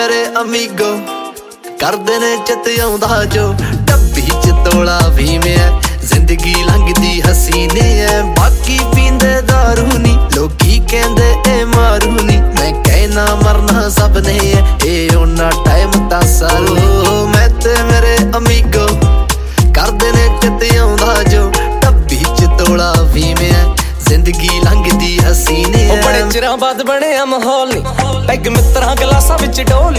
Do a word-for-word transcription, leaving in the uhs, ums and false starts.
ਮੇਰੇ ਅਮੀਗੋ ਕਰਦੇ ਨੇ ਚਿੱਤ ਆਉਂਦਾ ਜੋ ਡੱਬੀ ਚ ਤੋਲਾ ਵੀ ਮੈਂ ਜ਼ਿੰਦਗੀ ਲੰਘਦੀ ਹਸੀਨੇ ਐ ਬਾਕੀ ਪੀਂਦੇ ਦਾਰੂ ਨੀ ਲੋਕੀ ਕਹਿੰਦੇ ਇਹ ਮਾਰੂ ਨੀ ਮੈਂ ਕਹਿਣਾ ਮਰਨਾ ਸਭ ਨੇ ਇਹ ਉਹਨਾਂ ਟਾਈਮ ਤਾਂ ਸਾਲੋ ਮੈਂ ਤੇ ਮੇਰੇ ਅਮੀਗੋ ਕਰਦੇ ਨੇ ਚਿੱਤ ਆਉਂਦਾ ਜੋ ਡੱਬੀ ਚ ਤੋਲਾ ਵੀ ਮੈਂ ਜ਼ਿੰਦਗੀ ਲੰਘਦੀ ਹਸੀਨੇ ਉਹ ਬੜੇ ਚਿਰਾਂ ਬਾਅਦ ਬਣਿਆ ਮਾਹੌਲ ਨੀ ਪੈਗ ਮਿੱਤਰਾਂ ਗਲਾਸਾਂ ਵਿੱਚ ਡੋਲ